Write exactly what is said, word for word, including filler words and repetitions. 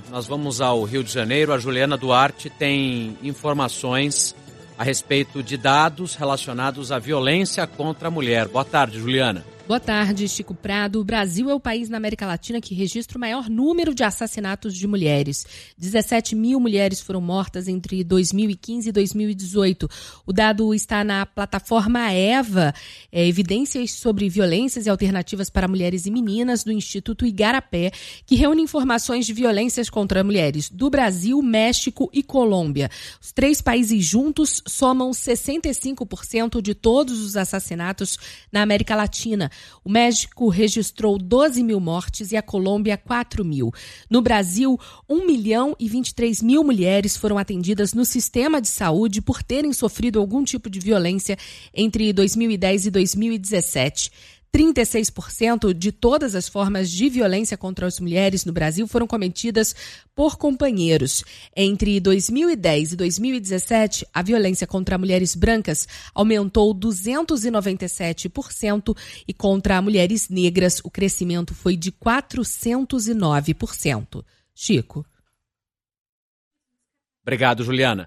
nós vamos ao Rio de Janeiro. A Juliana Duarte tem informações a respeito de dados relacionados à violência contra a mulher. Boa tarde, Juliana. Boa tarde, Chico Prado. O Brasil é o país na América Latina que registra o maior número de assassinatos de mulheres. dezessete mil mulheres foram mortas entre dois mil e quinze e dois mil e dezoito. O dado está na plataforma EVA, é, Evidências sobre Violências e Alternativas para Mulheres e Meninas, do Instituto Igarapé, que reúne informações de violências contra mulheres do Brasil, México e Colômbia. Os três países juntos somam sessenta e cinco por cento de todos os assassinatos na América Latina. O México registrou doze mil mortes e a Colômbia quatro mil. No Brasil, um milhão e vinte e três mil mulheres foram atendidas no sistema de saúde por terem sofrido algum tipo de violência entre dois mil e dez e dois mil e dezessete. trinta e seis por cento de todas as formas de violência contra as mulheres no Brasil foram cometidas por companheiros. Entre dois mil e dez e dois mil e dezessete, a violência contra mulheres brancas aumentou duzentos e noventa e sete por cento e contra mulheres negras o crescimento foi de quatrocentos e nove por cento. Chico. Obrigado, Juliana.